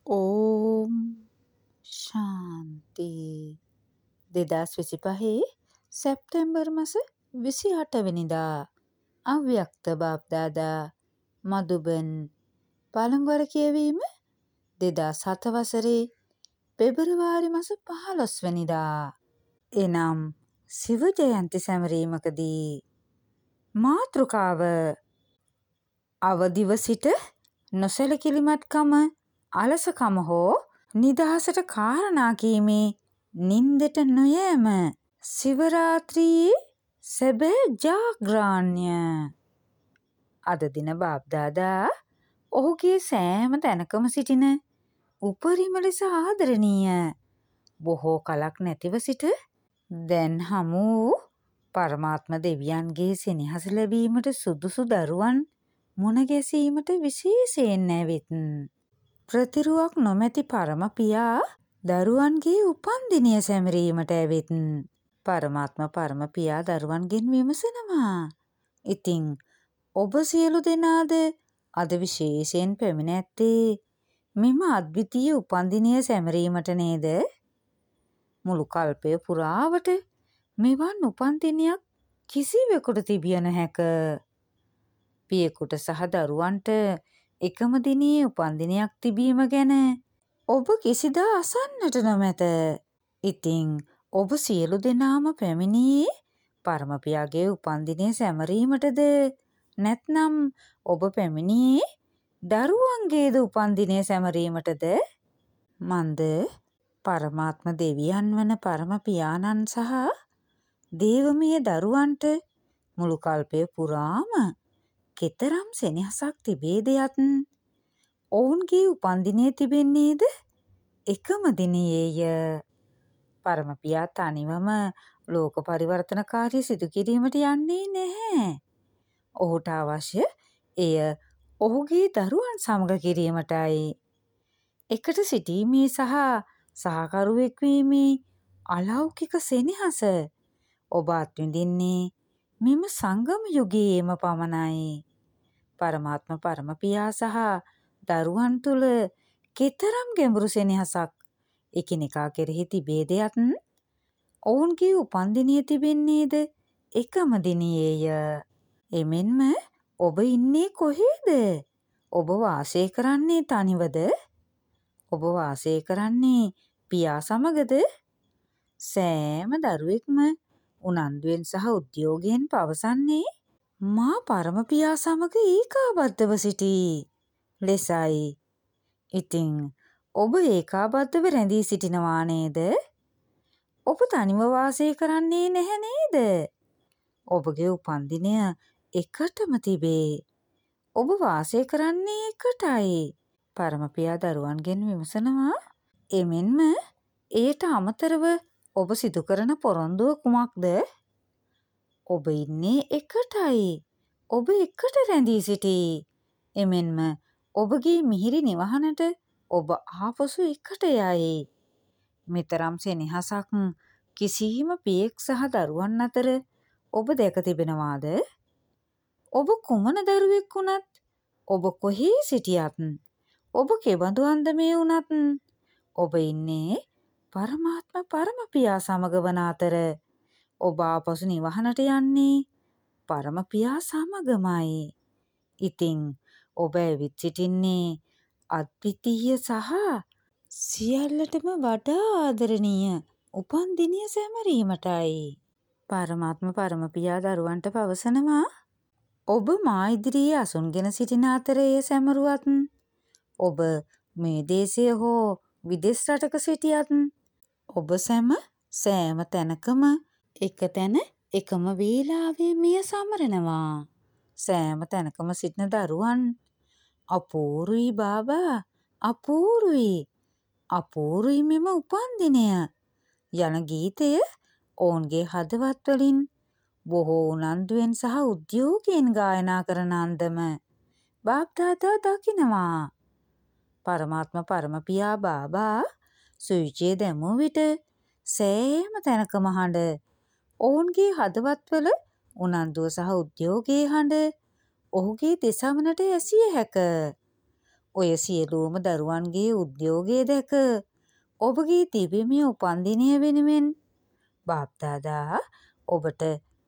ඕම් ශාන්ති 2025 සැප්තැම්බර් මස 28 වෙනිදා අව්‍යක්ත බාප්දාදා මදුබන් පළමුවර කියවීම 2007 වසරේ පෙබරවාරි මස 15 වෙනිදා එනම් සිව ජයන්ති සැමරීමකදී මාතෘකාව අවදිව සිට නොසැලකිලිමත්කම අලසකම හෝ නිදහසට කාරණා කීමේ නින්දට නොයෑම සිවරාත්‍රියේ සැබෑ ජාග්‍රාණ්‍ය. අද දින බාප්දාදා ඔහුගේ සෑම තැනකම සිටින උපරිම ලෙස ආදරණීය බොහෝ කලක් නැතිව සිට දැන් හමු වූ පරමාත්ම දෙවියන්ගේ සෙනෙහස ලැබීමට සුදුසු දරුවන් මුණ ගැසීමට විශේෂයෙන් ඇවිත් ප්‍රතිරුවක් නොමැති පරම පියා දරුවන්ගේ උපන්දිනය සැමරීමට ඇවිත් පරමාත්ම පරම පියා දරුවන්ගෙන් විමසනවා. ඉතින් ඔබ සියලු දෙනාද අද විශේෂයෙන් පැමිණ ඇත්තේ මෙම අද්විතීය උපන්දිනය සැමරීමට නේද? මුළු කල්පය පුරාවට මෙවන් උපන්දිනයක් කිසිවෙකුට තිබිය නොහැක. පියෙකුට සහ දරුවන්ට එකම දිනේ උපන්දිනයක් තිබීම ගැන ඔබ කිසිදා අසන්නට නොමැත. ඉතින් ඔබ සියලු දෙනාම පැමිණියේ පරමපියාගේ උපන්දිනය සැමරීමටද නැත්නම් ඔබ පැමිණියේ දරුවන්ගේද උපන්දිනය සැමරීමටද? මන්ද පරමාත්ම දෙවියන් වන පරම පියාණන් සහ දේවමය දරුවන්ට මුළු කල්පය පුරාම කෙතරම් සෙනෙහසක් තිබේද යත් ඔවුන්ගේ උපන්දිනය තිබෙන්නේද එකම දිනයේය. පරමපියා තනිවම ලෝක පරිවර්තන කාර්ය සිදු කිරීමට යන්නේ නැහැ. ඔහුට අවශ්‍ය එය ඔහුගේ දරුවන් සමග කිරීමටයි. එකට සිටීමේ සහ සහකරුවෙක් වීමේ අලෞකික සෙනෙහස ඔබ අත්විඳින්නේ මෙම සංගම යුගයේම පමණයි. පරමාත්ම පරමපියා සහ දරුවන් තුළ කෙතරම් ගැඹුරු සෙනෙහසක් එකිනෙකා කෙරෙහි තිබේද යත් ඔවුන්ගේ උපන්දිනය තිබෙන්නේද එකම දිනයේය. එමෙන්ම ඔබ ඉන්නේ කොහේද? ඔබ වාසය කරන්නේ තනිවද? ඔබ වාසය කරන්නේ පියා සමගද? සෑම දරුවෙක්ම උනන්දුවෙන් සහ උද්‍යෝගයෙන් පවසන්නේ මා පරම පියා සමග ඒකාබද්ධව සිටී ලෙසයි. ඉතින් ඔබ ඒකාබද්ධව රැඳී සිටිනවා නේද? ඔබ තනිව වාසය කරන්නේ නැහැ නේද? ඔබගේ උපන්දිනය එකටම තිබේ. ඔබ වාසය කරන්නේ එකටයි. පරමපියා දරුවන්ගෙන් විමසනවා. එමෙන්ම එයට අමතරව ඔබ සිදු කරන පොරොන්දුව කුමක්ද? ඔබ ඉන්නේ එකටයි. ඔබ එකට රැඳී සිටී. එමෙන්ම ඔබගේ මිහිරි නිවහනට ඔබ ආපසු එකට යයි. මෙතරම් සෙනෙහසක් කිසිම පියෙක් සහ දරුවන් අතර ඔබ දැක තිබෙනවාද? ඔබ කුමන දරුවෙක් වුණත්, ඔබ කොහේ සිටියත්, ඔබ කෙබඳු අන්දමේ වුණත් ඔබ ඉන්නේ පරමාත්ම පරම පියා සමග වන අතර ඔබ ආපසු නිවහනට යන්නේ පරම පියා සමගමයි. ඉතින් ඔබ ඇවිත් සිටින්නේ අද්විතීය සහ සියල්ලටම වඩා ආදරණීය උපන්දිනය සැමරීමටයි. පරමාත්ම පරම පියා දරුවන්ට පවසනවා. ඔබ මා ඉදිරියේ අසුන්ගෙන සිටින අතර එය සැමරුවත්, ඔබ මේ දේශය හෝ විදෙස් රටක සිටියත්, ඔබ සෑම තැනකම එක තැන එකම වේලාවේ මෙය සමරනවා. සෑම තැනකම සිටින දරුවන් අපූරුයි බාබා, අපූරුයි, අපූරුයි මෙම උපන්දිනය යන ගීතය ඔවුන්ගේ හදවත් වලින් බොහෝ උනන්දුවෙන් සහ උද්‍යෝගයෙන් ගායනා කරන අන්දම බාප්දාදා දකිනවා. පරමාත්ම පරම පියා බාබා සුවිචය දැමූ විට සෑම තැනකම හඬ, ඔවුන්ගේ හදවත්වල උනන්දුව සහ උද්‍යෝගයේ හඬ ඔහුගේ දෙසමනට ඇසිය හැක. ඔය සියලුම දරුවන්ගේ උද්‍යෝගය දැක ඔබගේ දිව්‍යමය උපන්දිනය වෙනුවෙන් බාප්දාදා ඔබට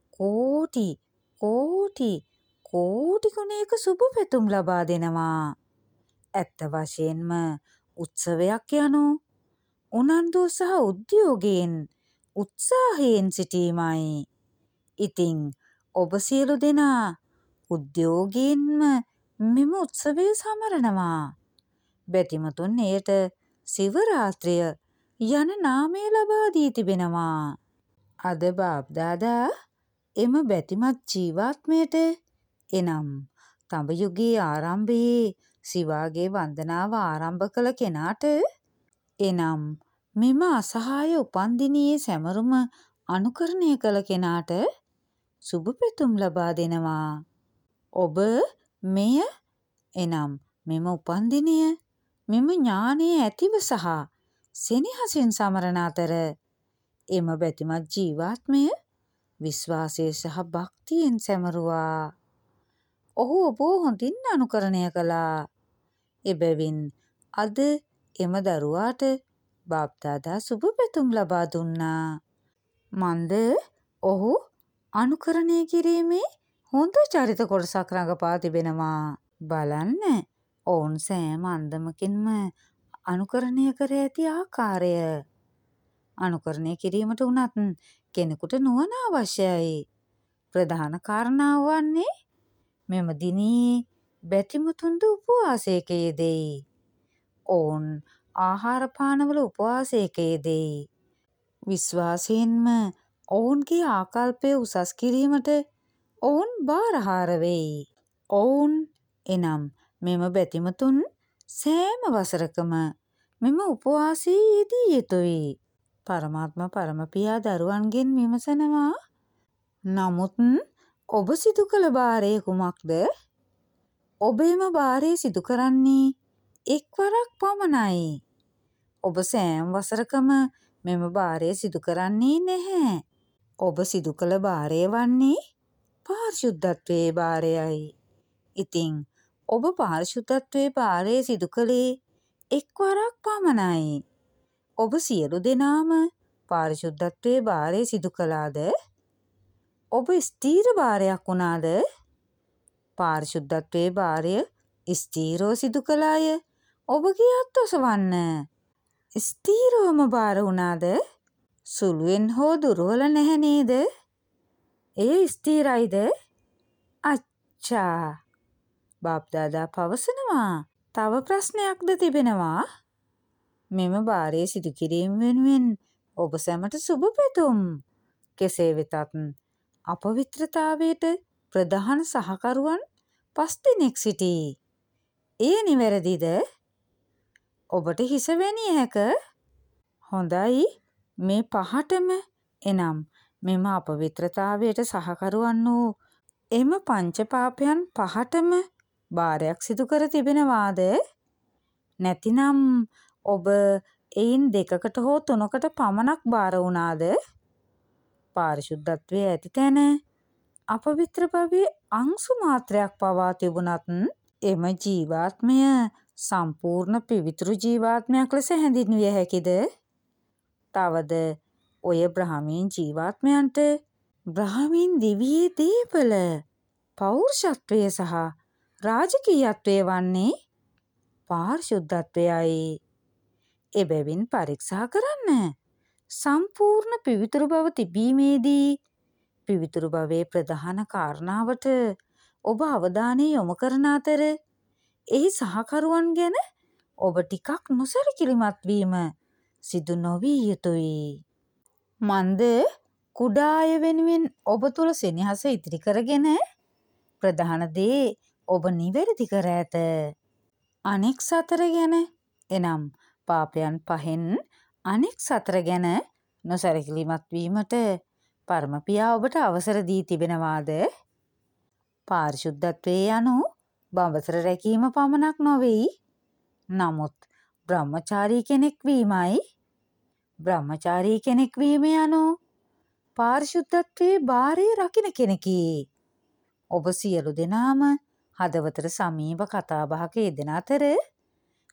කෝටි කෝටි කෝටි ගුණයක සුබ පැතුම් ලබා දෙනවා. ඇත්ත වශයෙන්ම උත්සවයක් යනු උනන්දුව සහ උද්‍යෝගයෙන් උත්සාහයෙන් සිටීමයි. ඉතින් ඔබ සියලු දෙනා උද්‍යෝගයෙන්ම මෙම උත්සවය සමරනවා. බැතිමතුන් එයට සිවරාත්‍රිය යන නාමය ලබා දී තිබෙනවා. අද බාප්දාදා එම බැතිමත් ජීවාත්මයට එනම් තඹ යුගයේ ආරම්භයේ සිවාගේ වන්දනාව ආරම්භ කළ කෙනාට එනම් මෙම අසහාය උපන්දිනයේ සැමරුම අනුකරණය කළ කෙනාට සුබ පැතුම් ලබා දෙනවා. ඔබ මෙය එනම් මෙම උපන්දිනය මෙම ඥානයේ ඇතිව සහ සෙනෙහසින් සමරන අතර එම බැතිමත් ජීවාත්මය විශ්වාසය සහ භක්තියෙන් සැමරුවා. ඔහු ඔබ හොඳින් අනුකරණය කළා. එබැවින් අද එම දරුවාට බාප්දාදා සුබ පැතුම් ලබා දුන්නා. මන්ද ඔහු අනුකරණය කිරීමේ හොඳ චරිත කොටසක් රඟපා තිබෙනවා. බලන්න ඔවුන් සෑම අන්දමකින්ම අනුකරණය කර ඇති ආකාරය. අනුකරණය කිරීමට උනත් කෙනෙකුට නුවණ අවශ්‍යයි. ප්‍රධාන කාරණාව වන්නේ මෙම දිනයේ බැතිමතුන්ද උපවාසයක යෙදෙයි. ඔවුන් ආහාර පානවල උපවාසයක යෙදෙයි. විශ්වාසයෙන්ම ඔවුන්ගේ ආකල්පය උසස් කිරීමට ඔවුන් බාරහාර වෙයි. ඔවුන් එනම් මෙම බැතිමතුන් සෑම වසරකම මෙම උපවාසයේ යෙදිය යුතුයි. පරමාත්ම පරමපියා දරුවන්ගෙන් විමසනවා. නමුත් ඔබ සිදු කළ භාරය කුමක්ද? ඔබ එම භාරය සිදු කරන්නේ එක්වරක් පමණයි. ඔබ සෑම වසරකම මෙම භාරය සිදු කරන්නේ නැහැ. ඔබ සිදු කළ භාරය වන්නේ පාරිශුද්ධත්වයේ භාරයයි. ඉතින් ඔබ පාරිශුද්ධත්වයේ භාරය සිදු කළේ එක්වරක් පමණයි. ඔබ සියලු දෙනාම පාරිශුද්ධත්වයේ භාරය සිදු කළාද? ඔබ ස්ථීර භාරයක් වුණාද? පාරිශුද්ධත්වයේ භාරය ස්ථීරව සිදු කළ අය ඔබගේ අත් ඔසවන්න. ස්ථීරවම භාර වුණාද? සුළුවෙන් හෝ දුර්වල නැහැ නේද? එය ස්ථීරයිද? අච්චා. බාප්දාදා පවසනවා තව ප්‍රශ්නයක්ද තිබෙනවා. මෙම භාරය සිදු කිරීම වෙනුවෙන් ඔබ සැමට සුබ පැතුම්. කෙසේ වෙතත් අපවිත්‍රතාවයට ප්‍රධාන සහකරුවන් 5 දෙනෙක් සිටී. එය නිවැරදිද? ඔබට හිස වැනිය හැක. හොඳයි. මේ පහටම එනම් මෙම අපවිත්‍රතාවයට සහකරුවන් වූ එම පංච පාපයන් පහටම භාරයක් සිදු කර තිබෙනවාද? නැතිනම් ඔබ එයින් 2කට හෝ 3කට පමණක් භාර වුණාද? පාරිශුද්ධත්වයේ ඇති තැන අපවිත්‍ර භවයේ අංශු මාත්‍රයක් පවා තිබුණත් එම ජීවාත්මය සම්පූර්ණ පිවිතුරු ජීවාත්මයක් ලෙස හැඳින්විය හැකිද? තවද ඔය බ්‍රහ්මීන් ජීවාත්මයන්ට බ්‍රහ්මීන් දිවියේ දීපල පෞරුෂත්වය සහ රාජකීයත්වය වන්නේ පාරිශුද්ධත්වයයි. එබැවින් පරීක්ෂා කරන්න. සම්පූර්ණ පිවිතුරු බව තිබීමේදී පිවිතුරු භවයේ ප්‍රධාන කාරණාවට ඔබ අවධානය යොමු කරන අතර එහි සහකරුවන් ගැන ඔබ ටිකක් නොසැලකිලිමත් වීම සිදු නොවිය යුතුයි. මන්ද කුඩා අය වෙනුවෙන් ඔබ තුළ සෙනෙහස ඉතිරි කරගෙන ප්‍රධාන දේ ඔබ නිවැරදි කර ඇත. අනෙක් 4 ගැන එනම් පාපයන් 5න් අනෙක් 4 ගැන නොසැලකිලිමත් වීමට පරමපියා ඔබට අවසර දී තිබෙනවාද? පාරිශුද්ධත්වයේ යනු බඹසර රැකීම පමණක් නොවේයි. නමුත් බ්‍රහ්මචාරී කෙනෙක් වීමයි. බ්‍රහ්මචාරී කෙනෙක් වීම යනු පාරිශුද්ධත්වයේ භාරය රකින්න කෙනෙකි. ඔබ සියලු දෙනාම හදවතට සමීප කතා බහක යෙදෙන අතර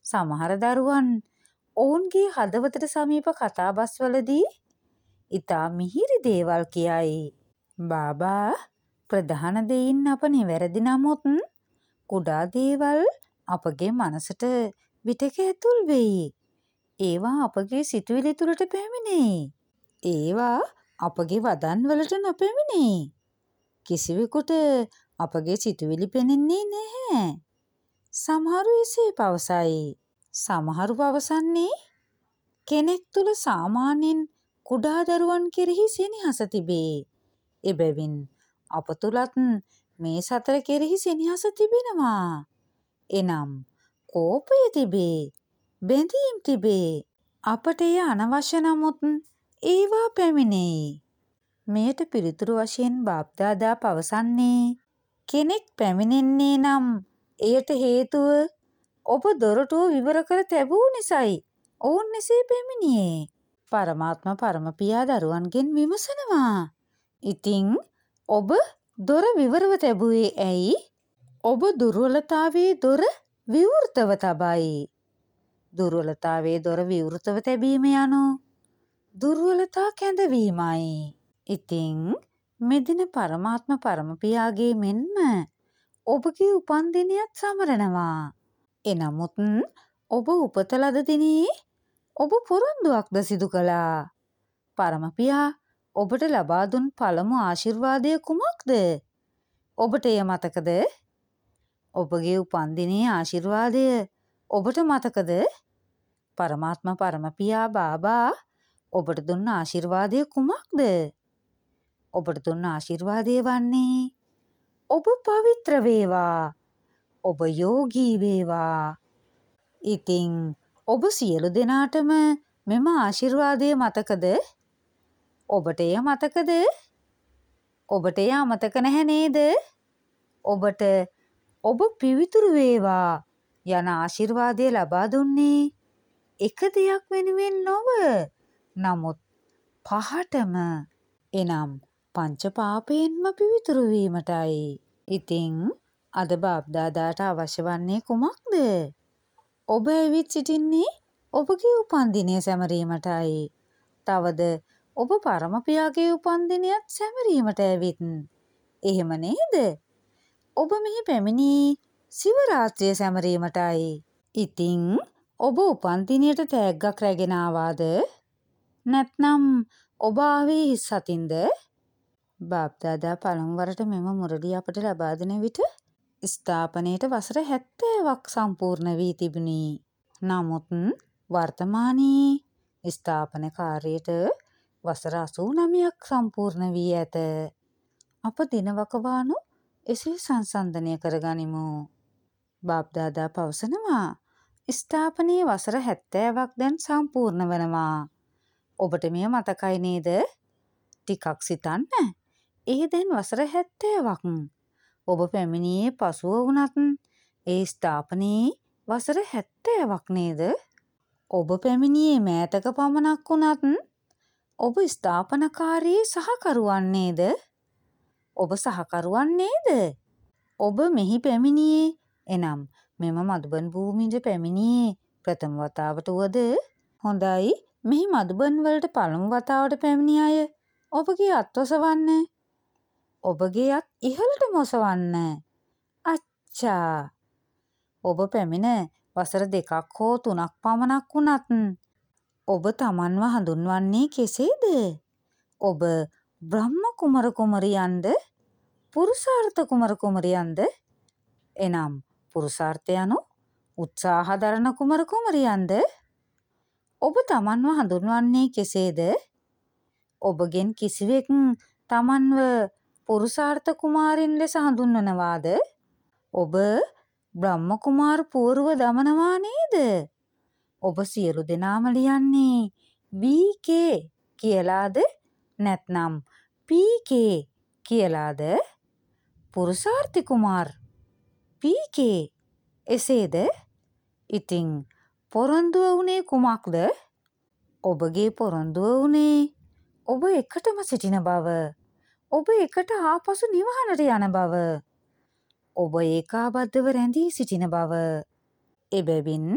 සමහර දරුවන් ඔවුන්ගේ හදවතට සමීප කතාබස්වලදී ඉතා මිහිරි දේවල් කියයි. බාබා ප්‍රධාන දෙයින් අප නිවැරදි නමුත් කුඩා දේවල් අපගේ මනසට විටක ඇතුල් වෙයි. ඒවා අපගේ සිතුවිලි තුළට පැමිණෙයි. ඒවා අපගේ වදන් වලට නොපැමිණෙයි. කිසිවෙකුට අපගේ සිතුවිලි පෙනෙන්නේ නැහැ. සමහරු එසේ පවසයි. සමහරු පවසන්නේ කෙනෙක් තුළ සාමාන්‍යයෙන් කුඩා දරුවන් කෙරෙහි සෙනෙහස තිබේ. එබැවින් අප තුළත් මේ සතර කෙරෙහි සෙනෙහස තිබෙනවා. එනම් කෝපය තිබේ. බැඳීම් තිබේ. අපට එය අනවශ්‍ය නමුත් ඒවා පැමිණෙයි. මෙයට පිළිතුරු වශයෙන් බාප්දාදා පවසන්නේ කෙනෙක් පැමිණෙන්නේ නම් එයට හේතුව ඔබ දොරටුව විවර කර තැබූ නිසයි ඔවුන් එසේ පැමිණියේ. පරමාත්ම පරමපියා දරුවන්ගෙන් විමසනවා. ඉතින් ඔබ දොර විවරව තැබුවේ ඇයි? ඔබ දුර්වලතාවේ දොර විවෘතව තබයි. දුර්වලතාවේ දොර විවෘතව තැබීම යනු දුර්වලතා කැඳවීමයි. ඉතින් මෙදින පරමාත්ම පරමපියාගේ මෙන්ම ඔබගේ උපන්දිනයත් සමරනවා. එනමුත් ඔබ උපත ලද දිනේ ඔබ පොරොන්දුවක්ද සිදු කළා. පරමපියා ඔබට ලබා දුන් පළමු ආශිර්වාදය කුමක්ද? ඔබට එය මතකද? ඔබගේ උපන්දිනයේ ආශිර්වාදය ඔබට මතකද? පරමාත්ම පරමපියා බාබා ඔබට දුන්න ආශිර්වාදය කුමක්ද? ඔබට දුන්න ආශිර්වාදය වන්නේ ඔබ පවිත්‍ර වේවා. ඔබ යෝගී වේවා. ඉතින් ඔබ සියලු දෙනාටම මෙම ආශිර්වාදය මතකද? ඔබට එය මතකද? ඔබට එය අමතක නැහැ නේද? ඔබට ඔබ පිවිතුරු වේවා යන ආශිර්වාදය ලබා දුන්නේ එක දෙයක් වෙනුවෙන් නොව නමුත් පහටම. එනම් පංච පාපයෙන්ම පිවිතුරු වීමටයි. ඉතින් අද බාප්දාදාට අවශ්‍ය වන්නේ කුමක්ද? ඔබ ඇවිත් සිටින්නේ ඔබගේ උපන්දිනය සැමරීමටයි. තවද ඔබ පරමපියාගේ උපන්දිනයත් සැමරීමට ඇවිත්. එහෙම නේද? ඔබ මෙහි පැමිණි සිව රාත්‍රිය සැමරීමටයි. ඉතින් ඔබ උපන්දිනයට තෑග්ගක් රැගෙන ආවාද? නැත්නම් ඔබ ආවේ හිස් අතින්ද? බාප්දාදා පළමු වරට මෙම මුරලිය අපට ලබා දෙන විට ස්ථාපනයට වසර 70ක් සම්පූර්ණ වී තිබුණි. නමුත් වර්තමානයේ ස්ථාපන කාර්යයට වසර 89ක් සම්පූර්ණ වී ඇත. අප දිනවකවානු එසේ සංසන්දනය කරගනිමු. බාප්දාදා පවසනවා ස්ථාපනයේ වසර 70ක් දැන් සම්පූර්ණ වනවා. ඔබට මෙය මතකයි නේද? ටිකක් සිතන්න. ඒ දැන් වසර 70ක්. ඔබ පැමිණියේ පසුව වුණත් ඒ ස්ථාපනයේ වසර 70ක් නේද? ඔබ පැමිණියේ මෑතක පමණක් වුණත් ඔබ ස්ථාපනකාරී සහකරුවන් නේද? ඔබ සහකරුවන් නේද? ඔබ මෙහි පැමිණියේ එනම් මෙම මදුබන් භූමියට පැමිණියේ ප්‍රථම වතාවට වුවද? හොඳයි. මෙහි මදුබන් වලට පළමු වතාවට පැමිණි අය ඔබගේ අත් ඔසවන්න. ඔබගේ අත් ඉහළටම ඔසවන්න. අච්චා. ඔබ පැමිණ වසර 2ක් හෝ 3ක් පමණක් වුණත් ඔබ තමන්ව හඳුන්වන්නේ කෙසේද? ඔබ බ්‍රහ්ම කුමර කුමරියන්ද? පුරුෂාර්ථ කුමර කුමරියන්ද? එනම් පුරුෂාර්ථ යනු උත්සාහ දරන කුමර කුමරියන්ද? ඔබ තමන්ව හඳුන්වන්නේ කෙසේද? ඔබගෙන් කිසිවෙක් තමන්ව පුරුෂාර්ථ කුමාරින් ලෙස හඳුන්වනවාද? ඔබ බ්‍රහ්ම කුමාර පුවරුව දමනවා නේද? ඔබ සියලු දෙනාම ලියන්නේ BK කියලාද? නැත්නම් PK කියලාද? පුරුෂාර්ථි කුමාර් PK එසේද? ඉතින් පොරොන්දුව වුණේ කුමක්ද? ඔබගේ පොරොන්දුව වුණේ ඔබ එකටම සිටින බව. ඔබ එකට ආපසු නිවහනට යන බව. ඔබ ඒකාබද්ධව රැඳී සිටින බව. එබැවින්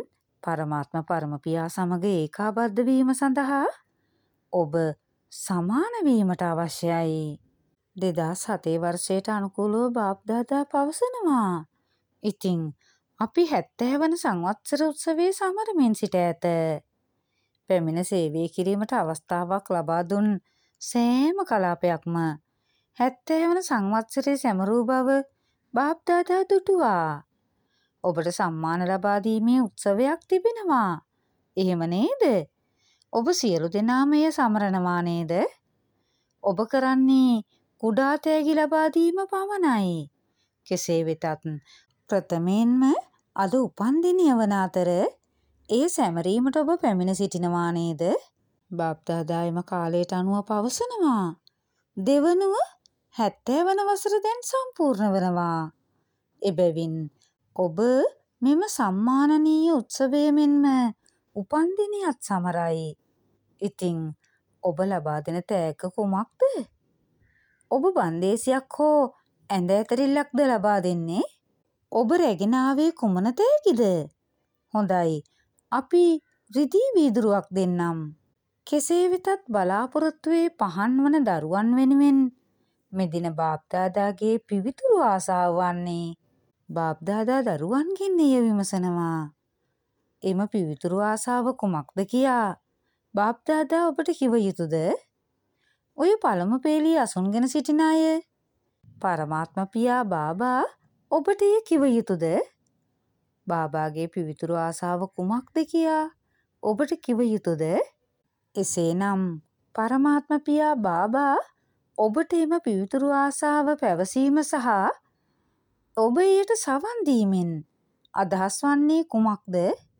පරමාත්ම පරමපියා සමග ඒකාබද්ධ වීම සඳහා ඔබ සමාන වීමට අවශ්‍යයි. 2007 වර්ෂයට අනුකූලව බාප්දාදා පවසනවා. ඉතින් අපි 70 වන සංවත්සර උත්සවයේ සමරමින් සිට ඇත. පැමිණ සේවය කිරීමට අවස්ථාවක් ලබා දුන් සෑම කලාපයක්ම 70 වන සංවත්සරයේ සැමරූ බව බාප්දාදා දුටුවා. ඔබට සම්මාන ලබා දීමේ උත්සවයක් තිබෙනවා. එහෙම නේද? ඔබ සියලු දෙනාම එය සමරනවා නේද? ඔබ කරන්නේ කුඩා තෑගි ලබා දීම පමණයි. කෙසේ වෙතත් ප්‍රථමයෙන්ම අද උපන්දිනය වන අතර ඒ සැමරීමට ඔබ පැමිණ සිටිනවා නේද? බාප්දාදා එම කාලයට අනුව පවසනවා. දෙවනුව 70 වන වසර දැන් සම්පූර්ණ වනවා. එබැවින් ඔබ මෙම සම්මානනීය උත්සවය මෙන්ම උපන්දිනයත් සමරයි. ඉතින් ඔබ ලබා දෙන තෑග්ග කුමක්ද? ඔබ බන්දේසියක් හෝ ඇඳ ඇතරිල්ලක්ද ලබා දෙන්නේ? ඔබ රැගෙන ආවේ කුමන තෑගිද? හොඳයි, අපි රිදී වීදුරුවක් දෙන්නම්. කෙසේ වෙතත් බලාපොරොත්තුවේ පහන් වන දරුවන් වෙනුවෙන් මෙදින බාප්දාදාගේ පිවිතුරු ආසාව වන්නේ බාප්දාදා දරුවන්ගෙන් එය විමසනවා. එම පිවිතුරු ආසාව කුමක්ද කියා බාප්දාදා ඔබට කිව යුතුද? ඔය පළමු පේළිය අසුන්ගෙන සිටින අය පරමාත්ම පියා බාබා ඔබට එය කිව යුතුද? බාබාගේ පිවිතුරු ආසාව කුමක්ද කියා ඔබට කිව යුතුද? එසේනම් පරමාත්ම පියා බාබා ඔබට එම පිවිතුරු ආසාව පැවසීම සහ ඔබ එයට සවන් දීමෙන් අදහස් වන්නේ කුමක්ද?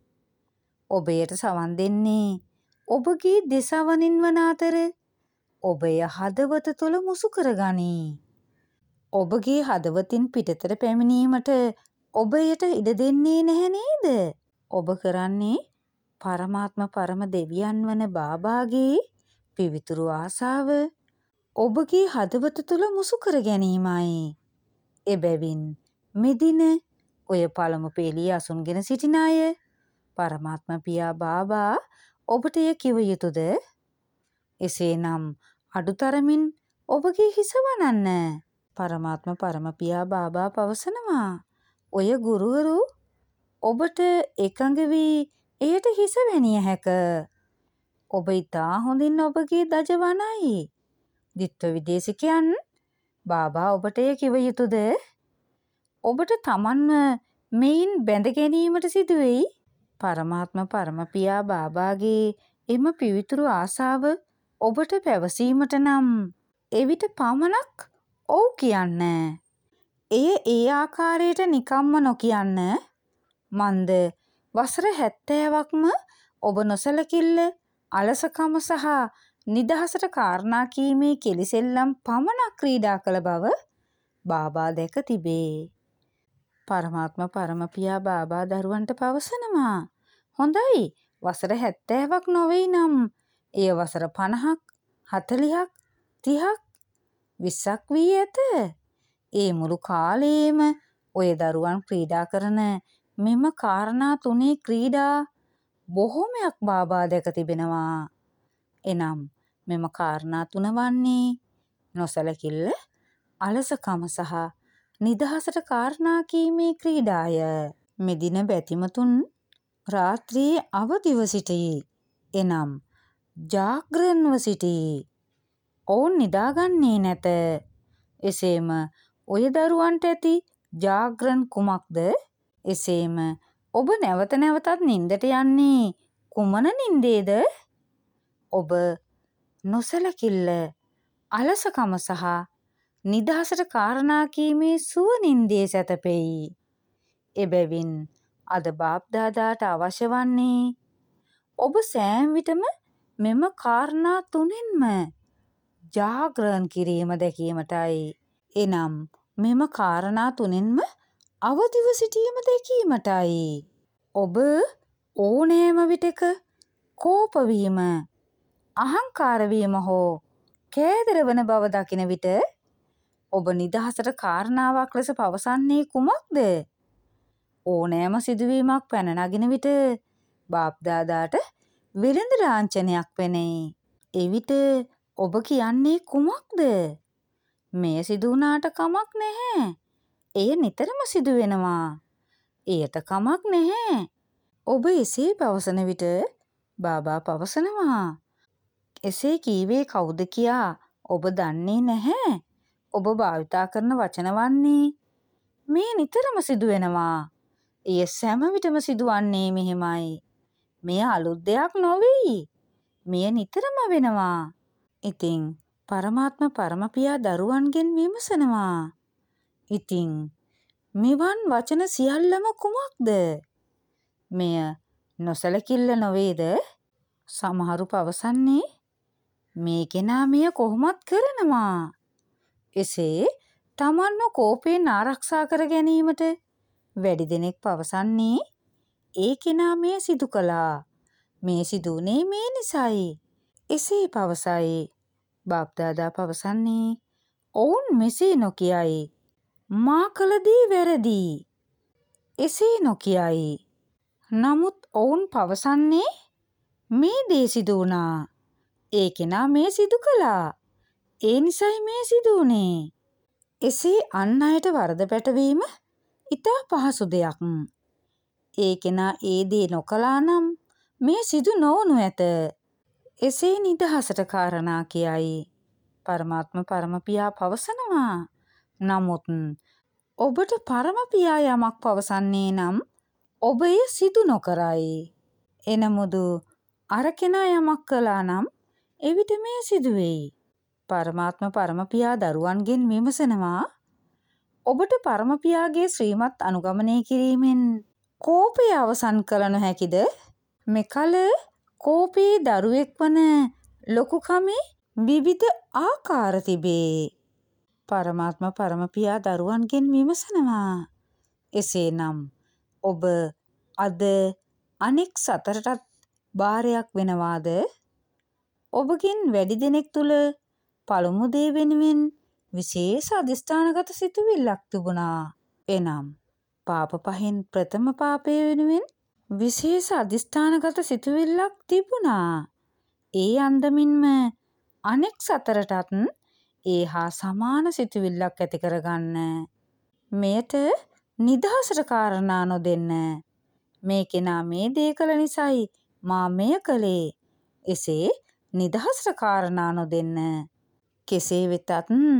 ඔබ එයට සවන් දෙන්නේ ඔබගේ දෙසවනින් වන අතර ඔබ එය හදවත තුළ මුසු කරගනී. ඔබගේ හදවතින් පිටතට පැමිණීමට ඔබ එයට ඉඩ දෙන්නේ නැහැ නේද? ඔබ කරන්නේ පරමාත්ම පරම දෙවියන් වන බාබාගේ පිවිතුරු ආසාව ඔබගේ හදවත තුළ මුසු කර ගැනීමයි. එබැවින් මෙදින ඔය පළමු පේළිය අසුන්ගෙන සිටින අය පරමාත්ම පියා බාබා ඔබට එය කිව යුතුද? එසේනම් අඩුතරමින් ඔබගේ හිස වනන්න. පරමාත්ම පරම පියා බාබා පවසනවා. ඔය ගුරුවරු ඔබට එකඟ වී එයට හිස වැනිය හැක. ඔබ ඉතා හොඳින් ඔබගේ දජ වනයි. ද්විත්ව විදේශිකයන් බාබා ඔබට එය කිව යුතුද? ඔබට තමන්ව මෙයින් බැඳ ගැනීමට සිදුවෙයි. පරමාත්ම පරම පියා බාබාගේ එම පිවිතුරු ආසාව ඔබට පැවසීමට නම් එවිට පමණක් ඔව් කියන්න. එය ඒ ආකාරයට නිකම්ම නොකියන්න. මන්ද වසර 70ක්ම ඔබ නොසැලකිල්ල, අලසකම සහ නිදහසට කාරණා කීමේ කෙලිසෙල්ලම් පමණක් ක්‍රීඩා කළ බව බාබා දැක තිබේ. පරමාත්ම පරම පියා බාබා දරුවන්ට පවසනවා. හොඳයි, වසර 70ක් නොවේ නම් එය වසර 50ක්, 40ක්, 30ක්, 20ක් වී ඇත. ඒ මුළු කාලයේම ඔය දරුවන් ක්‍රීඩා කරන මෙම කාරණා තුනේ ක්‍රීඩා බොහොමයක් බාබා දැක තිබෙනවා. එනම් මෙම කාරණා තුන වන්නේ නොසැලකිල්ල, අලසකම සහ නිදහසට කාරණා කීමේ ක්‍රීඩාය. මෙදින බැතිමතුන් රාත්‍රියේ අවදිව සිටී. එනම් ජාග්‍රන්ව සිටී. ඔවුන් නිදාගන්නේ නැත. එසේම ඔය දරුවන්ට ඇති ජාග්‍රන් කුමක්ද? එසේම ඔබ නැවත නැවතත් නින්දට යන්නේ කුමන නින්දේද? ඔබ නොසැලකිල්ල, අලසකම සහ නිදහසට කාරණා කීමේ සුව නින්දේ සැතපෙයි. එබැවින් අද බාප්දාදාට අවශ්‍ය වන්නේ ඔබ සෑම විටම මෙම කාරණා තුනෙන්ම ජාග්‍රන් කිරීම දැකීමටයි. එනම් මෙම කාරණා තුනෙන්ම අවදිව සිටීම දැකීමටයි. ඔබ ඕනෑම විටක කෝපවීම, අහංකාරවීම හෝ කෑදර වන බව දකින විට ඔබ නිදහසට කාරණාවක් ලෙස පවසන්නේ කුමක්ද? ඕනෑම සිදුවීමක් පැන නගින විට බාප්දාදාට වෙළඳ ලාංඡනයක් වෙනෙයි. එවිට ඔබ කියන්නේ කුමක්ද? මෙය සිදු වුණාට කමක් නැහැ. එය නිතරම සිදු වෙනවා. එයට කමක් නැහැ. ඔබ එසේ පවසන විට බාබා පවසනවා, එසේ කීවේ කවුද කියා ඔබ දන්නේ නැහැ. ඔබ භාවිතා කරන වචන වන්නේ මේ නිතරම සිදු වෙනවා. එය සෑම විටම සිදුවන්නේ මෙහෙමයි. මෙය අලුත් දෙයක් නොවෙයි. මෙය නිතරම වෙනවා. ඉතින් පරමාත්ම පරමපියා දරුවන්ගෙන් විමසනවා. ඉතින් මෙවන් වචන සියල්ලම කුමක්ද? මෙය නොසලකිල්ල නොවේද? සමහරු පවසන්නේ මේ කෙනා මෙය කොහොමත් කරනවා. එසේ තමන්ව කෝපයෙන් ආරක්ෂා කර ගැනීමට වැඩි දෙනෙක් පවසන්නේ ඒ කෙනා මෙය සිදු කළා. මේ සිදු වුණේ මේ නිසයි. එසේ පවසයි. බාප්දාදා පවසන්නේ ඔවුන් මෙසේ නොකියයි. මා කළ දේ වැරදි. එසේ නොකියයි. නමුත් ඔවුන් පවසන්නේ මේ දේ සිදු වුණා. ඒ කෙනා මේ සිදු කළා. ඒ නිසයි මේ සිදු වුණේ. එසේ අන් අයට වරද පැටවීම ඉතා පහසු දෙයක්. ඒ කෙනා ඒ දේ නොකළා නම් මේ සිදු නොවනු ඇත. එසේ නිදහසට කාරණා කියයි. පරමාත්ම පරමපියා පවසනවා. නමුත් ඔබට පරමපියා යමක් පවසන්නේ නම් ඔබ එය සිදු නොකරයි. එනමුදු අර කෙනා යමක් කළා නම් එවිට මේ සිදුවෙයි. පරමාත්ම පරමපියා දරුවන්ගෙන් විමසනවා, ඔබට පරමපියාගේ ශ්‍රීමත් අනුගමනය කිරීමෙන් කෝපය අවසන් කළ නොහැකිද? මෙකල කෝපයේ දරුවෙක් වන ලොකුකමේ විවිධ ආකාර තිබේ. පරමාත්ම පරමපියා දරුවන්ගෙන් විමසනවා. එසේනම් ඔබ අද අනෙක් සතරටත් භාරයක් වෙනවාද? ඔබගෙන් වැඩි දෙනෙක් තුල පළමු දේ වෙනුවෙන් විශේෂ අධිෂ්ඨානගත සිතුවිල්ලක් තිබුණා. එනම් පාප පහෙන් ප්‍රථම පාපය වෙනුවෙන් විශේෂ අධිෂ්ඨානගත සිතුවිල්ලක් තිබුණා. ඒ අන්දමින්ම අනෙක් සතරටත් ඒ හා සමාන සිතුවිල්ලක් ඇති කරගන්න. මෙයට නිදහසට කාරණා නොදෙන්න. මේ කෙනා මේ දේ කළ නිසායි මා මෙය කළේ. එසේ නිදහසට කාරණා නොදෙන්න. කෙසේ වෙතත්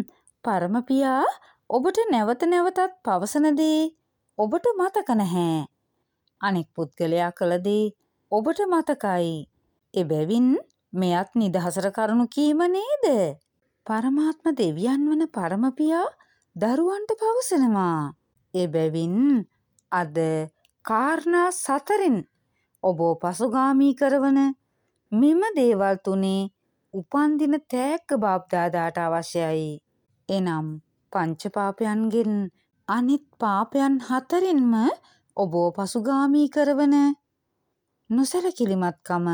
පරමපියා ඔබට නැවත නැවතත් පවසන දේ ඔබට මතක නැහැ. අනෙක් පුද්ගලයා කළ දේ ඔබට මතකයි. එබැවින් මෙයත් නිදහසට කරුණු කීම නේද? පරමාත්ම දෙවියන් වන පරමපියා දරුවන්ට පවසනවා. එබැවින් අද කාරණා 4න් ඔබ පසුගාමී කරවන මෙම දේවල් තුනේ උපන්දින තෑග්ග බාප්දාදාට අවශ්‍යයි. එනම් පංච පාපයන්ගෙන් අනිත් පාපයන් 4න්ම ඔබ පසුගාමී කරවන නොසැලකිලිමත්කම,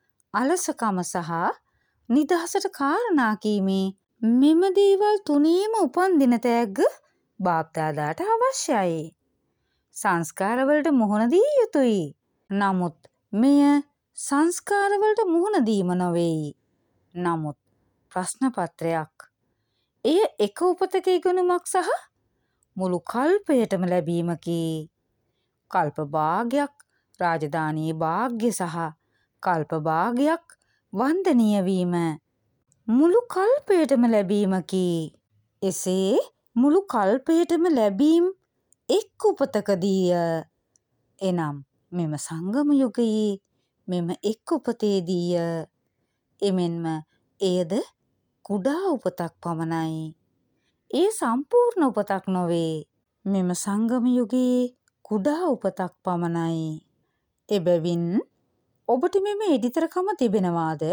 අලසකම සහ නිදහසට කාරණා කීමේ මෙම දේවල් තුනේම උපන්දින තෑග්ග බාප්දාදාට අවශ්‍යයි. සංස්කාරවලට මුහුණ දී යුතුයි. නමුත් මෙය සංස්කාරවලට මුහුණ දීම නොවේයි. නමුත් ප්‍රශ්න පත්‍රයක්. එය එක උපතක ඉගෙනුමක් සහ මුළු කල්පයටම ලැබීමකි. කල්ප භාගයක් රාජධානී භාග්‍ය සහ කල්ප භාගයක් වන්දනීය වීම මුළු කල්පයටම ලැබීමකි. එසේ මුළු කල්පයටම ලැබීම් එක් උපතකදීය. එනම් මෙම සංගම යුගයේ මෙම එක් උපතේදීය. එමෙන්ම එයද කුඩා උපතක් පමණයි. ඒ සම්පූර්ණ උපතක් නොවේ. මෙම සංගම යුගයේ කුඩා උපතක් පමණයි. එබැවින් ඔබට මෙම එඩිතරකම තිබෙනවාද?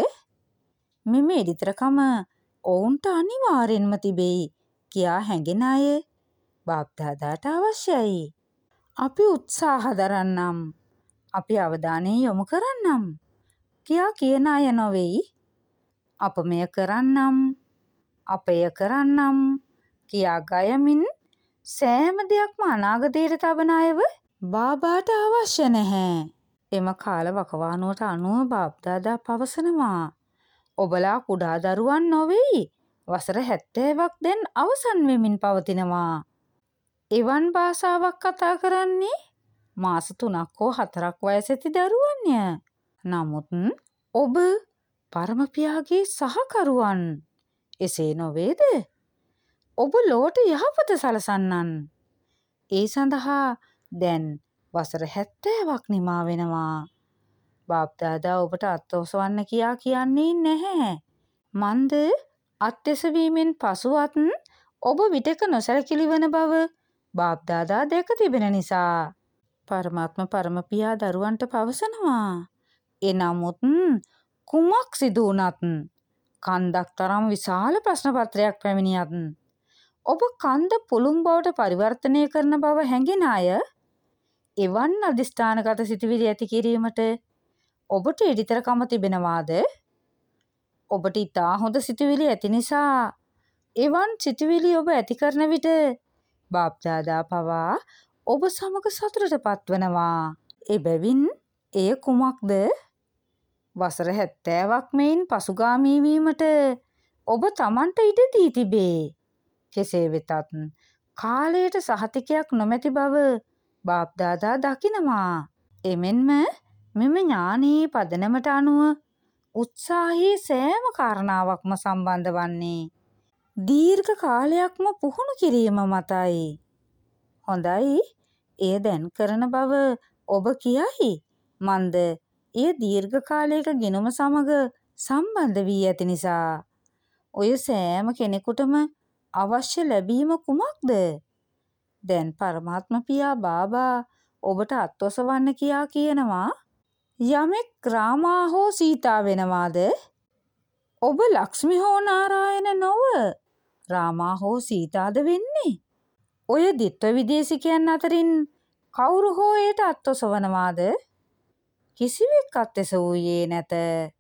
මෙම එඩිතරකම ඔවුන්ට අනිවාර්යෙන්ම තිබෙයි කියා හැඟෙන අය බාප්දාදාට අවශ්‍යයි. අපි උත්සාහ දරන්නම්. අපි අවධානය යොමු කරන්නම් කියා කියන අය නොවෙයි. අප මෙය කරන්නම්, අපය කරන්නම් කියා ගයමින් සෑම දෙයක්ම අනාගතයට තබන අයව බාබාට අවශ්‍ය නැහැ. එම කාල වකවානුවට අනුව බාප්දාදා පවසනවා. ඔබලා කුඩා දරුවන් නොවෙයි. වසර 70ක් දැන් අවසන් වෙමින් පවතිනවා. එවන් භාෂාවක් කතා කරන්නේ මාස 3ක් හෝ 4ක් වයසැති දරුවන්ය. නමුත් ඔබ පරම පියාගේ සහකරුවන්. එසේ නොවේද? ඔබ ලොවට යහපත සලසන්නන්. ඒ සඳහා දැන් වසර 70ක් නිමා වෙනවා. බාප්දාදා ඔබට අත් ඔසවන්න කියන්නේ නැහැ. මන්ද අත් එසවීමෙන් පසුවත් ඔබ විටක නොසැලකිලි වන බව බාප්දාදා දැක තිබෙන නිසා. පරමාත්ම පරම පියා දරුවන්ට පවසනවා. එනමුත් කුමක් සිදු වුණත් කන්දක් තරම් විශාල ප්‍රශ්න පත්‍රයක් පැමිණියත් ඔබ කන්ද පුළුම් බවට පරිවර්තනය කරන බව හැඟෙන අය එවන් අධිෂ්ඨානගත සිතුවිලි ඇති කිරීමට ඔබට එඩිතරකම තිබෙනවාද? ඔබට ඉතා හොඳ සිතුවිලි ඇති නිසා එවන් සිතුවිලි ඔබ ඇති කරන විට බාප්දාදා පවා ඔබ සමග සතුටට පත්වනවා. එබැවින් එය කුමක්ද? වසර 70ක් මෙයින් පසුගාමී වීමට ඔබ Tamanට ඉඩ දී තිබේ. කෙසේ වෙතත් කාලයට සහතිකයක් නොමැති බව බාප්දාදා දකිනවා. එමෙන්ම මෙම ඥානයේ පදනමට අනුව උත්සාහී සෑම කාරණාවක්ම සම්බන්ධ වන්නේ දීර්ඝ කාලයක්ම පුහුණු කිරීම මතයි. හොඳයි, එය දැන් කරන බව ඔබ කියයි. මන්ද එය දීර්ඝ කාලයක ගිණුම සමග සම්බන්ධ වී ඇති නිසා ඔය සෑම කෙනෙකුටම අවශ්‍ය ලැබීම කුමක්ද? දැන් පරමාත්ම පියා බාබා ඔබට අත් ඔසවන්න කියනවා. යමෙක් රාමා හෝ සීතා වෙනවාද? ඔබ ලක්ෂ්මි හෝ නාරායන නොව රාමා හෝ සීතාද වෙන්නේ? ඔය ditth විදේශිකයන් අතරින් කවුරු හෝ එයට අත් ඔසවනවාද? කිසිවෙක් අත් එසවුවේ නැත.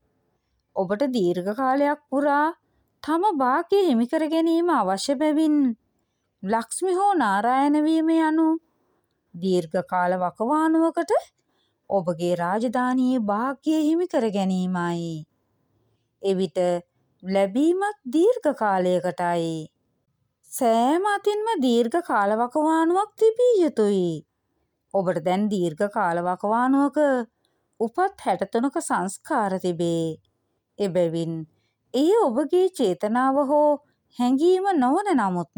ඔබට දීර්ඝ කාලයක් පුරා තම භාග්‍ය හිමි කර ගැනීම අවශ්‍ය බැවින් ලක්ෂ්මි හෝ නාරායන වීම යනු දීර්ඝ කාල වකවානුවකට ඔබගේ රාජධානියේ භාග්‍ය හිමි කර ගැනීමයි. එවිට ලැබීමත් දීර්ඝ කාලයකටයි. සෑම අතින්ම දීර්ඝ කාල වකවානුවක් තිබිය යුතුයි. ඔබට දැන් දීර්ඝ කාල වකවානුවක උපත් 63ක සංස්කාර තිබේ. එබැවින් එය ඔබගේ චේතනාව හෝ හැඟීම නොවන නමුත්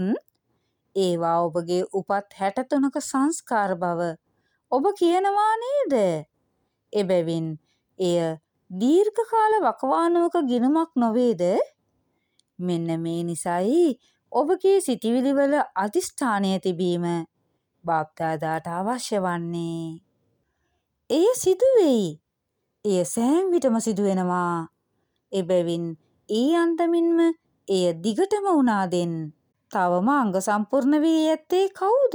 ඒවා ඔබගේ උපත් 63ක සංස්කාර බව ඔබ කියනවා නේද? එබැවින් එය දීර්ඝ කාල වකවානුවක ගිණුමක් නොවේද? මෙන්න මේ නිසයි ඔබගේ සිටිවිලි වල අධිෂ්ඨානය තිබීම බාප්දාදාට අවශ්‍ය වන්නේ. එය සිදු වෙයි. එය සෑම විටම සිදු වෙනවා. එබැවින් ඒ අන්දමින්ම එය දිගටම උනාදෙන් තවම අංග සම්පූර්ණ වී ඇත්තේ කවුද?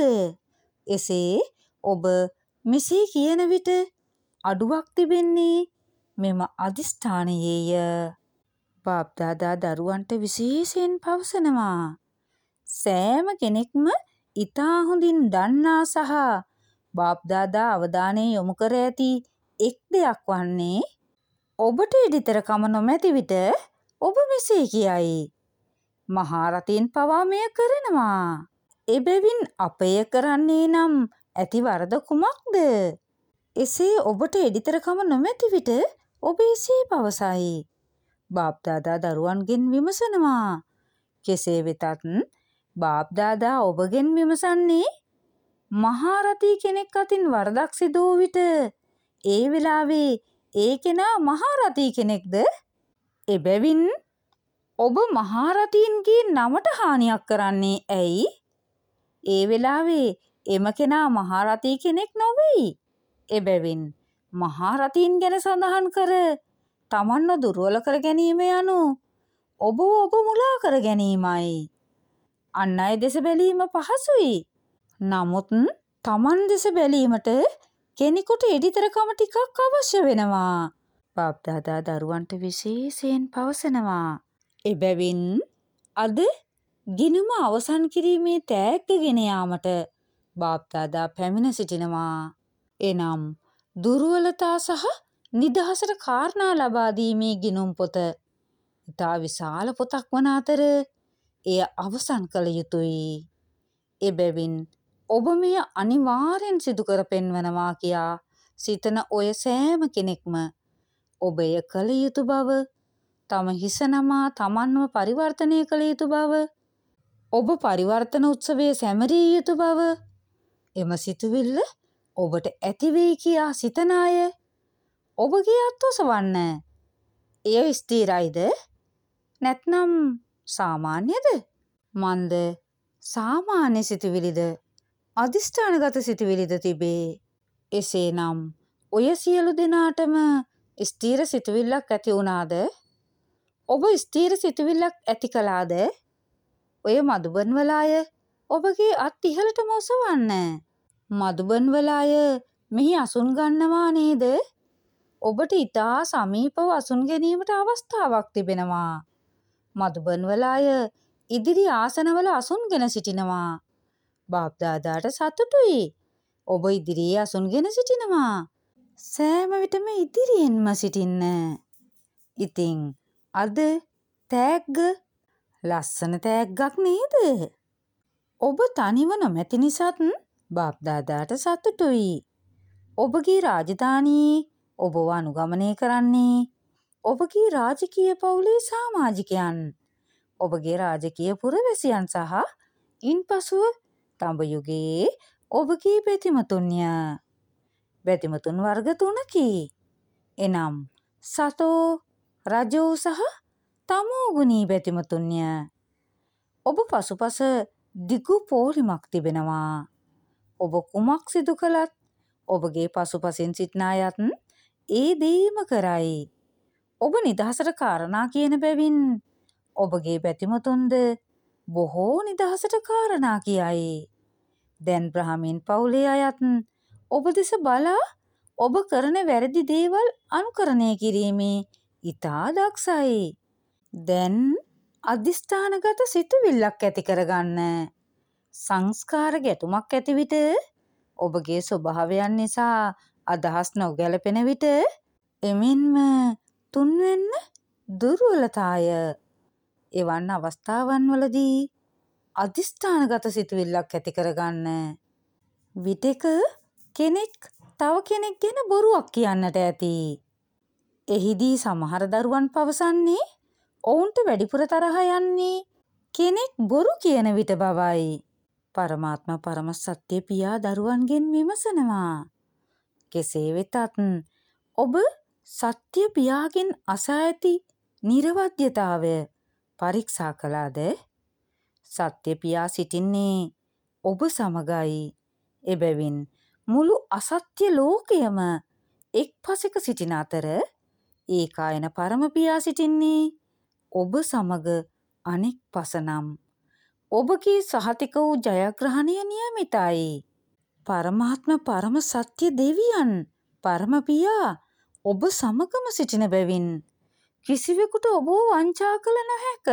එසේ ඔබ මෙසේ කියන විට අඩුවක් තිබෙන්නේ මෙම අධිෂ්ඨානයේය. බාප්දාදා දරුවන්ට විශේෂයෙන් පවසනවා. සෑම කෙනෙක්ම ඉතා හොඳින් දන්නා සහ බාප්දාදා අවධානය යොමු කර ඇති එක් දෙයක් වන්නේ ඔබට එඩිතරකම නොමැති විට ඔබ මෙසේ කියයි. මහරතීන් පවා මෙය කරනවා. එබැවින් අපය කරන්නේ නම් ඇති වරද කුමක්ද? එසේ ඔබට එඩිතරකම නොමැති විට ඔබ එසේ පවසයි. බාප්දාදා දරුවන්ගෙන් විමසනවා. කෙසේ වෙතත් බාප්දාදා ඔබගෙන් විමසන්නේ මහරතී කෙනෙක් අතින් වරදක් සිදු වූ විට ඒ වෙලාවේ ඒ කෙනා මහරතී කෙනෙක්ද? එබැවින් ඔබ මහරතීන්ගේ නමට හානියක් කරන්නේ ඇයි? ඒ වෙලාවේ එම කෙනා මහරතී කෙනෙක් නොවෙයි. එබැවින් මහරතීන් ගැන සඳහන් කර තමන්ව දුර්වල කර ගැනීම යනු ඔබ මුලා කර ගැනීමයි. අන් අය දෙස බැලීම පහසුයි. නමුත් තමන් දෙස බැලීමට කෙනෙකුට එඩිතරකම ටිකක් අවශ්‍ය වෙනවා. බාප්දාදා දරුවන්ට විශේෂයෙන් පවසනවා. එබැවින් අද ගිණුම අවසන් කිරීමේ තෑග්ග ගෙන යාමට බාප්දාදා පැමිණ සිටිනවා. එනම් දුර්වලතා සහ නිදහසට කාරණා ලබා දීමේ ගිණුම් පොත. ඉතා විශාල පොතක් වන අතර එය අවසන් කළ යුතුයි. එබැවින් ඔබ මෙය අනිවාර්යෙන් සිදු කර පෙන්වනවා කියා සිතන ඔය සෑම කෙනෙක්ම ඔබ එය කළ යුතු බව, තම හිස නමා තමන්ව පරිවර්තනය කළ යුතු බව, ඔබ පරිවර්තන උත්සවයේ සැමරිය යුතු බව, එම සිතුවිල්ල ඔබට ඇතිවෙයි කියා සිතන අය ඔබගේ අත් ඔසවන්න. එය ස්ථිරයිද? නැත්නම් සාමාන්‍යද? මන්ද සාමාන්‍ය සිතුවිලිද අධිෂ්ඨානගත සිතුවිලිද තිබේ? එසේනම් ඔය සියලු දෙනාටම ස්ථීර සිතුවිල්ලක් ඇති වුණාද? ඔබ ස්ථීර සිතුවිල්ලක් ඇති කළාද? ඔය මදුබන් වල අය ඔබගේ අත් ඉහළටම ඔසවන්න. මදුබන් වල අය මෙහි අසුන් ගන්නවා නේද? ඔබට ඉතා සමීපව අසුන් ගැනීමට අවස්ථාවක් තිබෙනවා. මදුබන් වල අය ඉදිරි ආසනවල අසුන්ගෙන සිටිනවා. බාප්දාදාට සතුටුයි. ඔබ ඉදිරියේ අසුන්ගෙන සිටිනවා. සෑම විටම ඉදිරියෙන්ම සිටින්න. ඉතින් අද තෑග්ග ලස්සන තෑග්ගක් නේද? ඔබ තනිව නොමැති නිසාත් බාප්දාදාට සතුටුයි. ඔබගේ රාජධානියේ ඔබව අනුගමනය කරන්නේ ඔබගේ රාජකීය පවුලේ සමාජිකයන්, ඔබගේ රාජකීය පුරවැසියන් සහ ඉන්පසුව තඹ යුගයේ ඔබගේ බැතිමතුන්ය. බැතිමතුන් වර්ග 3කි. එනම් සතෝ, රජෝ සහ තමෝගුණී බැතිමතුන්ය. ඔබ පසුපස දිගු පෝලිමක් තිබෙනවා. ඔබ කුමක් සිදු කළත් ඔබගේ පසුපසින් සිටින අයත් ඒ දේම කරයි. ඔබ නිදහසට කාරණා කියන බැවින් ඔබගේ බැතිමතුන්ද බොහෝ නිදහසට කාරණා කියයි. දැන් බ්‍රහ්මීන් පවුලේ අයත් ඔබ දෙස බලා ඔබ කරන වැරදි දේවල් අනුකරණය කිරීමේ ඉතා දක්ෂයි. දැන් අධිෂ්ඨානගත සිතුවිල්ලක් ඇති කරගන්න. සංස්කාර ගැටුමක් ඇති විට, ඔබගේ ස්වභාවයන් නිසා අදහස් නොගැලපෙන විට, එමෙන්ම තුන්වැන්න දුර්වලතාය. එවන් අවස්ථාවන් වලදී අධිෂ්ඨානගත සිතුවිල්ලක් ඇති කරගන්න. විටෙක කෙනෙක් තව කෙනෙක් ගැන බොරුවක් කියන්නට ඇති. එහිදී සමහර දරුවන් පවසන්නේ ඔවුන්ට වැඩිපුර තරහ යන්නේ කෙනෙක් බොරු කියන විට බවයි. පරමාත්ම පරම සත්‍ය පියා දරුවන්ගෙන් විමසනවා. කෙසේ වෙතත් ඔබ සත්‍ය පියාගෙන් අසා ඇති නිර්වද්‍යතාවය පරීක්ෂා කළාද? සත්‍ය පියා සිටින්නේ ඔබ සමගයි. එබැවින් මුළු අසත්‍ය ලෝකයම එක් පසෙක සිටින අතර ඒකායන පරම පියා සිටින්නේ ඔබ සමග අනෙක් පසනම්. ඔබගේ සහතික වූ ජයග්‍රහණය නියමිතයි. පරමාත්ම පරම සත්‍ය දෙවියන් පරම පියා ඔබ සමගම සිටින බැවින් කිසිවෙකුට ඔබව වංචා කළ නොහැක.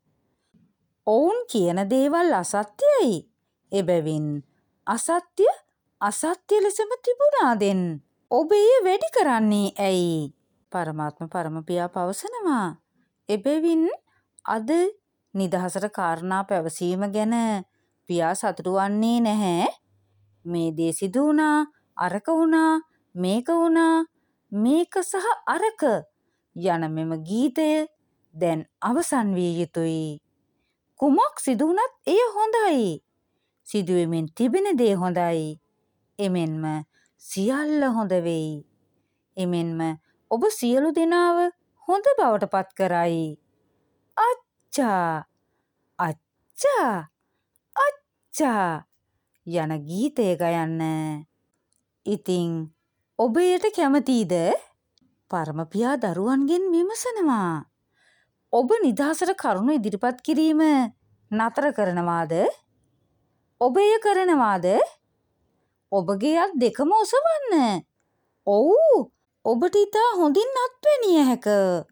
ඔවුන් කියන දේවල් අසත්‍යයි. එබැවින් අසත්‍ය අසත්‍ය ලෙසම තිබුණාදෙන් ඔබ එය වැඩි කරන්නේ ඇයි? පරමාත්ම පරම පියා පවසනවා. එබැවින් අද නිදහසට කාරණා පැවසීම ගැන පියා සතුටු වන්නේ නැහැ. මේ දේ සිදු වුණා, අරක වුණා, මේක වුණා, මේක සහ අරක යන මෙම ගීතය දැන් අවසන් විය යුතුයි. කුමක් සිදු වුණත් එය හොඳයි. සිදුවෙමින් තිබෙන දේ හොඳයි. එමෙන්ම සියල්ල හොඳ වෙයි. එමෙන්ම ඔබ සියලු දෙනාව හොඳ බවට පත් කරයි. අච්චා අච්චා අච්චා යන ගීතය ගයන්න. ඉතින් ඔබ එයට කැමතිද? පරමපියා දරුවන්ගෙන් විමසනවා. ඔබ නිදහසට කරුණු ඉදිරිපත් කිරීම නතර කරනවාද? ඔබ එය කරනවාද? ඔබගේ අත් දෙකම ඔසවන්න. ඔව්, ඔබට ඉතා හොඳින් අත්වැනිය හැක.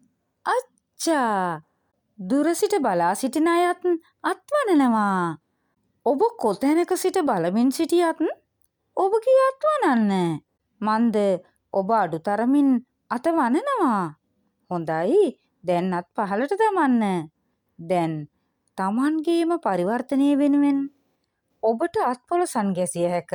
අච්චා. දුර සිට බලා සිටින අයත් අත්වනනවා. ඔබ කොතැනක සිට බලමින් සිටියත් ඔබගේ අත්වනන්න. මන්ද ඔබ අඩුතරමින් අත වනනවා. හොඳයි, දැන් අත් පහළට දමන්න. දැන් Tamanගේම පරිවර්තනය වෙනුවෙන් ඔබට අත්පොලසන් ගැසිය හැක.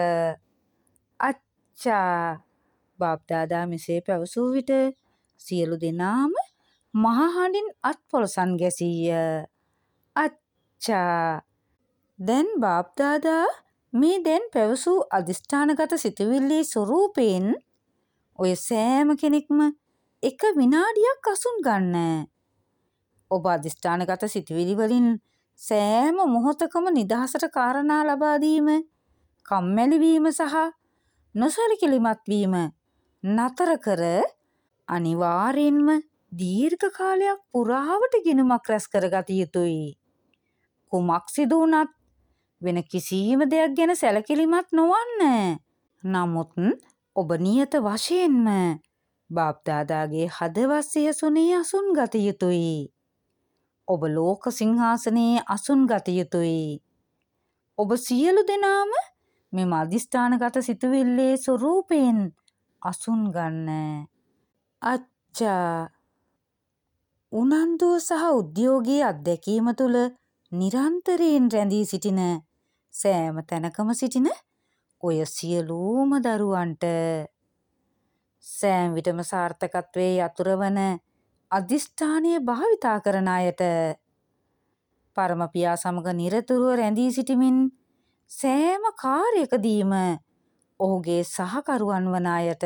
අච්චා. බාප්දාදා මෙසේ පැවසූ විට සියලු දෙනාම මහහඬින් අත්පොලසන් ගැසීය. අච්චා. දැන් බාප්දාදා මේ දැන් පැවසූ අධිෂ්ඨානගත සිතුවිල්ලේ ස්වරූපයෙන් ඔය සෑම කෙනෙක්ම එක විනාඩියක් අසුන් ගන්න. ඔබ අධිෂ්ඨානගත සිතුවිලි වලින් සෑම මොහොතකම නිදහසට කාරණා ලබා දීම, කම්මැලි වීම සහ නොසැලකිලිමත් වීම නතර කර අනිවාර්යෙන්ම දීර්ඝ කාලයක් පුරාවට ගිණුමක් රැස් කරගත යුතුයි. කුමක් සිදු වුණත් වෙන කිසිම දෙයක් ගැන සැලකිලිමත් නොවන්න. නමුත් ඔබ නියත වශයෙන්ම බාප්දාදාගේ හදවත් සියසුනේ අසුන් ගත යුතුයි. ඔබ ලෝක සිංහාසනයේ අසුන් ගත යුතුයි. ඔබ සියලු දෙනාම මෙම අධිෂ්ඨානගත සිතුවිල්ලේ ස්වරූපයෙන් අසුන් ගන්න. අච්චා. උනන්දුව සහ උද්‍යෝගී අත්දැකීම තුළ නිරන්තරයෙන් රැඳී සිටින සෑම තැනකම සිටින ඔය සියලුම දරුවන්ට සෑම විටම සාර්ථකත්වයේ යතුරුවන අධිෂ්ඨානය භාවිතා කරන අයට පරමපියා සමග නිරතුරුව රැඳී සිටිමින් සෑම කාර්යකදීම ඔහුගේ සහකරුවන් වන අයට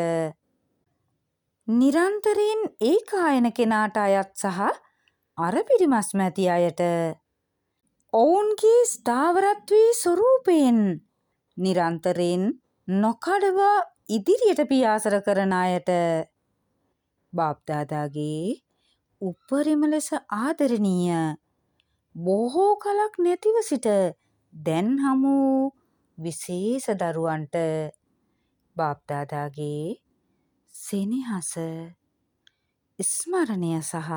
නිරන්තරයෙන් ඒකායන කෙනාට අයත් සහ අර පිරිමස්ම ඇති අයට ඔවුන්ගේ ස්ථාවරත්වයේ ස්වරූපයෙන් නිරන්තරයෙන් නොකඩවා ඉදිරියට පියාසර කරන අයට බාප්දාදාගේ උපරිම ලෙස ආදරණීය බොහෝ කලක් නැතිව සිට දැන් හමු විශේෂ දරුවන්ට බාප්දාදාගේ සෙනෙහස ස්මරණය සහ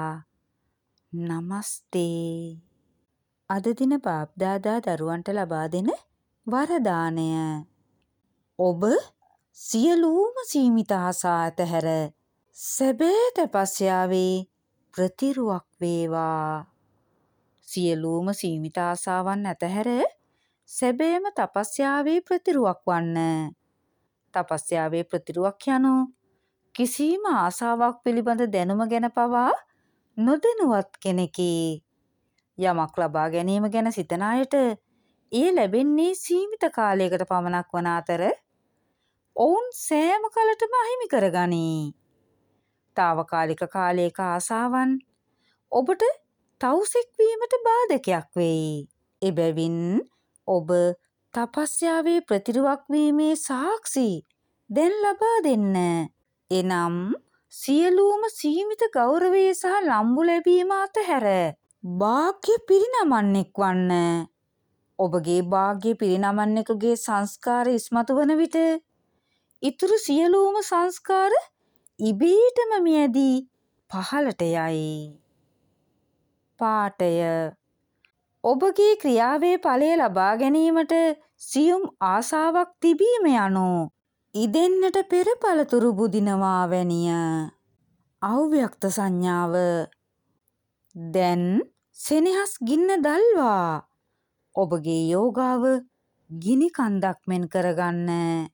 නමස්තේ. අද දින බාප්දාදා දරුවන්ට ලබා දෙන වරදානය. ඔබ සියලුම සීමිත ආසා අතහැර සැබෑ තපස්යාවේ ප්‍රතිරුවක් වේවා. සියලුම සීමිත ආසාවන් අතහැර සැබෑම තපස්යාවේ ප්‍රතිරුවක් වන්න. තපස්යාවේ ප්‍රතිරුවක් යනු කිසිම ආසාවක් පිළිබඳ දැනුම ගැන පවා නොදැනුවත් කෙනෙකි. යමක් ලබා ගැනීම ගැන සිතන අයට ඒ ලැබෙන්නේ සීමිත කාලයකට පමණක් වන අතර ඔවුන් සෑම කලටම අහිමි කරගනී. తాවකාලික කාලයක ආසාවන් ඔබට තවුසෙක් වීමට බාධකයක් වෙයි. එබැවින් ඔබ තපස්යාවේ ප්‍රතිරුවක් වීමේ සාක්ෂි දැන් ලබා දෙන්න. එනම් සියලුම සීමිත ගෞරවය සහ ලම්බු ලැබීම අතහැර භාග්‍ය පිරිනමන්නෙක් වන්න. ඔබගේ භාග්‍ය පිරිනමන්නෙකුගේ සංස්කාර ඉස්මතු වන විට ඉතුරු සියලුම සංස්කාර ඉබේටම මියදී පහළට යයි. පාඨය. ඔබගේ ක්‍රියාවේ ඵලය ලබා ගැනීමට සියුම් ආසාවක් තිබීම යනු ඉදෙන්නට පෙර පළතුරු බුදිනවා වැනිය. අව්‍යක්ත සංඥාව. දැන් සෙනෙහස් ගින්න දල්වා ඔබගේ යෝගාව ගිනි කන්දක් මෙන් කරගන්න.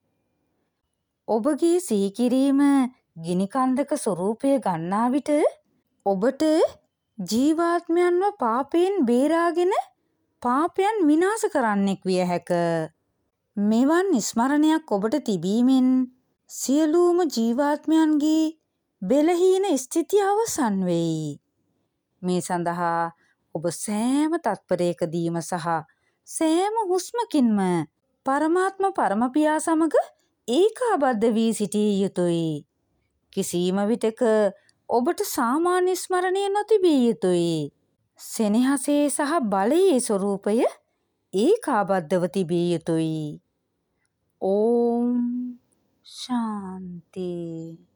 ඔබගේ සිහිකිරීම ගිනි කන්දක ස්වරූපය ගන්නා විට ඔබට ජීවාත්මයන්ව පාපයෙන් බේරාගෙන පාපයන් විනාශ කරන්නෙක් විය හැක. මෙවන් ස්මරණයක් ඔබට තිබීමෙන් සියලුම ජීවාත්මයන්ගේ බෙලහීන ස්ථිතිය අවසන් වෙයි. මේ සඳහා ඔබ සෑම තත්පරයකදීම සහ සෑම හුස්මකින්ම පරමාත්ම පරමපියා සමග ඒකාබද්ධ වී සිටිය යුතුයි. කිසිම විටක ඔබට සාමාන්‍ය ස්මරණය නොතිබිය යුතුයි. සෙනෙහසේ සහ බලයේ ස්වરૂපය ඒකාබද්ධව තිබිය යුතුයි. ඕම් ශාන්ති.